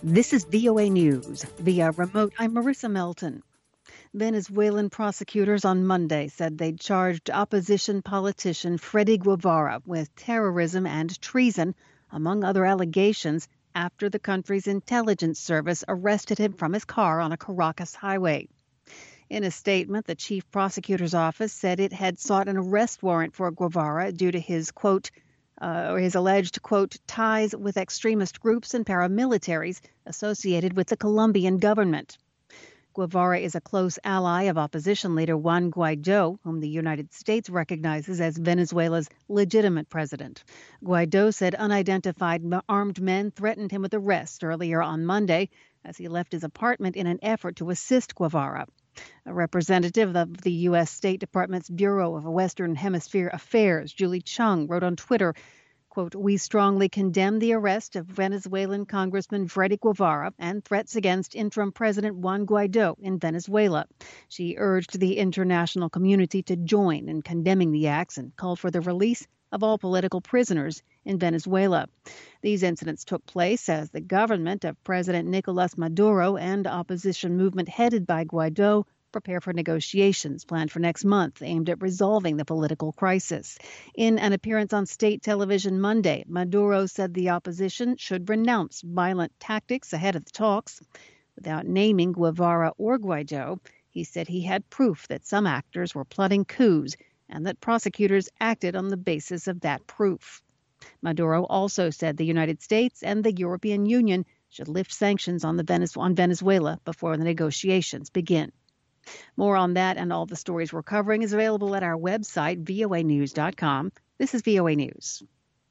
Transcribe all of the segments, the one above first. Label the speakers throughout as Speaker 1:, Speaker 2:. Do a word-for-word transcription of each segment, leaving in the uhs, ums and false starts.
Speaker 1: This is V O A News. Via remote, I'm Marissa Melton. Venezuelan prosecutors on Monday said they'd charged opposition politician Freddy Guevara with terrorism and treason, among other allegations, after the country's intelligence service arrested him from his car on a Caracas highway. In a statement, the chief prosecutor's office said it had sought an arrest warrant for Guevara due to his, quote, uh, or his alleged, quote, ties with extremist groups and paramilitaries associated with the Colombian government. Guevara is a close ally of opposition leader Juan Guaido, whom the United States recognizes as Venezuela's legitimate president. Guaido said unidentified armed men threatened him with arrest earlier on Monday as he left his apartment in an effort to assist Guevara. A representative of the U S State Department's Bureau of Western Hemisphere Affairs, Julie Chung, wrote on Twitter, quote, "We strongly condemn the arrest of Venezuelan Congressman Freddy Guevara and threats against interim President Juan Guaido in Venezuela." She urged the international community to join in condemning the acts and called for the release of all political prisoners in Venezuela. These incidents took place as the government of President Nicolas Maduro and opposition movement headed by Guaido prepare for negotiations planned for next month aimed at resolving the political crisis. In an appearance on state television Monday, Maduro said the opposition should renounce violent tactics ahead of the talks. Without naming Guevara or Guaido, he said he had proof that some actors were plotting coups and that prosecutors acted on the basis of that proof. Maduro also said the United States and the European Union should lift sanctions on, the Venez- on Venezuela before the negotiations begin. More on that and all the stories we're covering is available at our website, V O A news dot com. This is V O A News.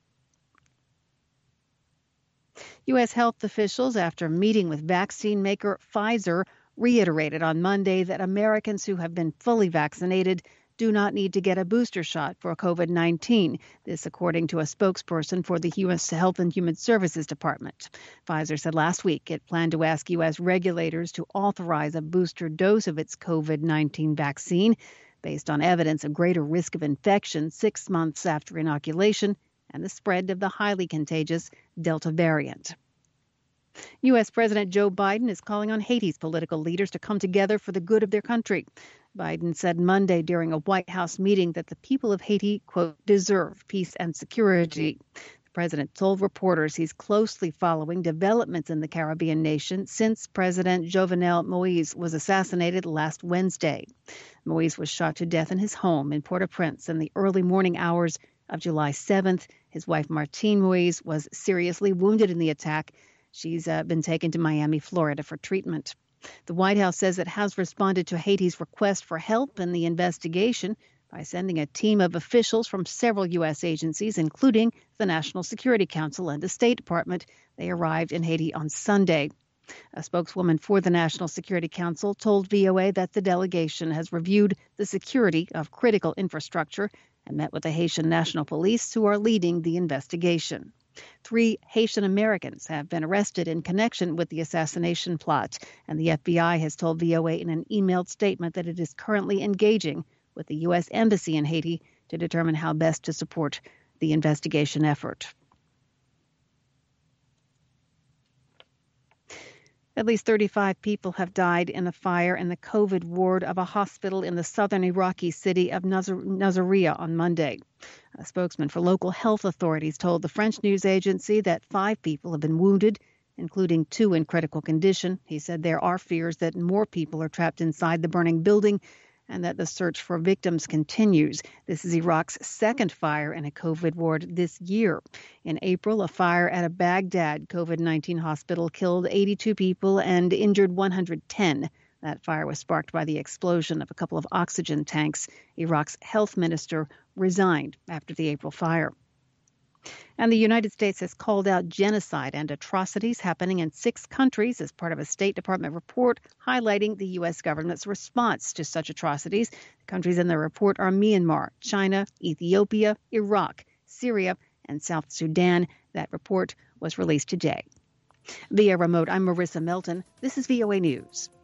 Speaker 1: U S health officials, after meeting with vaccine maker Pfizer, reiterated on Monday that Americans who have been fully vaccinated do not need to get a booster shot for COVID nineteen. This according to a spokesperson for the U S Health and Human Services Department. Pfizer said last week it planned to ask U S regulators to authorize a booster dose of its COVID nineteen vaccine based on evidence of greater risk of infection six months after inoculation and the spread of the highly contagious Delta variant. U S President Joe Biden is calling on Haiti's political leaders to come together for the good of their country. Biden said Monday during a White House meeting that the people of Haiti, quote, deserve peace and security. The president told reporters he's closely following developments in the Caribbean nation since President Jovenel Moise was assassinated last Wednesday. Moise was shot to death in his home in Port-au-Prince in the early morning hours of July seventh. His wife, Martine Moise, was seriously wounded in the attack. She's uh, been taken to Miami, Florida for treatment. The White House says it has responded to Haiti's request for help in the investigation by sending a team of officials from several U S agencies, including the National Security Council and the State Department. They arrived in Haiti on Sunday. A spokeswoman for the National Security Council told V O A that the delegation has reviewed the security of critical infrastructure and met with the Haitian National Police, who are leading the investigation. Three Haitian Americans have been arrested in connection with the assassination plot, and the F B I has told V O A in an emailed statement that it is currently engaging with the U S Embassy in Haiti to determine how best to support the investigation effort. At least thirty-five people have died in a fire in the COVID ward of a hospital in the southern Iraqi city of Nasiriyah on Monday. A spokesman for local health authorities told the French news agency that five people have been wounded, including two in critical condition. He said there are fears that more people are trapped inside the burning building and that the search for victims continues. This is Iraq's second fire in a COVID ward this year. In April, a fire at a Baghdad COVID nineteen hospital killed eighty-two people and injured one hundred ten. That fire was sparked by the explosion of a couple of oxygen tanks. Iraq's health minister resigned after the April fire. And the United States has called out genocide and atrocities happening in six countries as part of a State Department report highlighting the U S government's response to such atrocities. The countries in the report are Myanmar, China, Ethiopia, Iraq, Syria, and South Sudan. That report was released today. Via remote, I'm Marissa Melton. This is V O A News.